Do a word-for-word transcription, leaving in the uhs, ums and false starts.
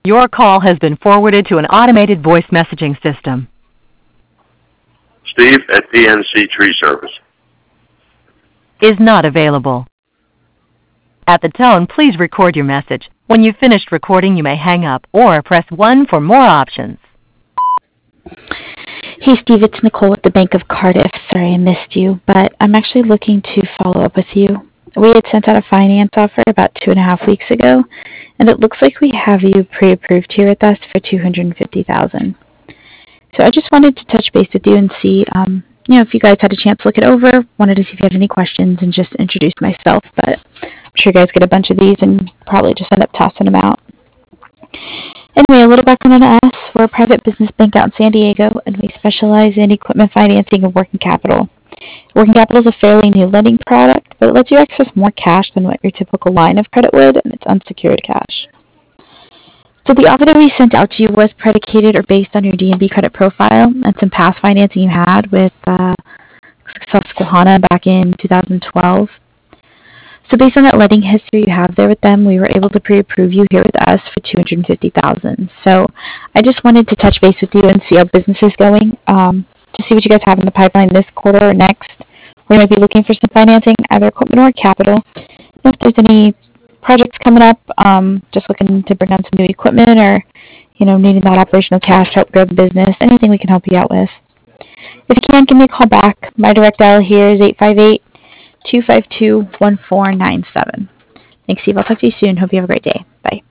Your call has been forwarded to an automated voice messaging system. Steve at P N C Tree Service. Is not available. At the tone, please record your message. When you've finished recording, you may hang up or press one for more options. Hey Steve, it's Nicole with the Bank of Cardiff. Sorry I missed you, but I'm actually looking to follow up with you. We had sent out a finance offer about two and a half weeks ago, and it looks like we have you pre-approved here with us for two hundred fifty thousand dollars. So I just wanted to touch base with you and see, um, you know, if you guys had a chance to look it over. Wanted to see if you had any questions and just introduce myself, but I'm sure you guys get a bunch of these and probably just end up tossing them out. Anyway, a little background on us. We're a private business bank out in San Diego, and we specialize in equipment financing and working capital. Working capital is a fairly new lending product, but it lets you access more cash than what your typical line of credit would, and it's unsecured cash. So the offer that we sent out to you was predicated or based on your D and B credit profile and some past financing you had with uh, Susquehanna back in two thousand twelve. So based on that lending history you have there with them, we were able to pre-approve you here with us for two hundred fifty thousand dollars. So I just wanted to touch base with you and see how business is going, um, to see what you guys have in the pipeline this quarter or next. We might be looking for some financing, either equipment or capital. If there's any projects coming up, um, just looking to bring on some new equipment or, you know, needing that operational cash to help grow the business, anything we can help you out with. If you can, give me a call back. My direct dial here is eight five eight, two five two, one four nine seven. Thanks, Steve. I'll talk to you soon. Hope you have a great day. Bye.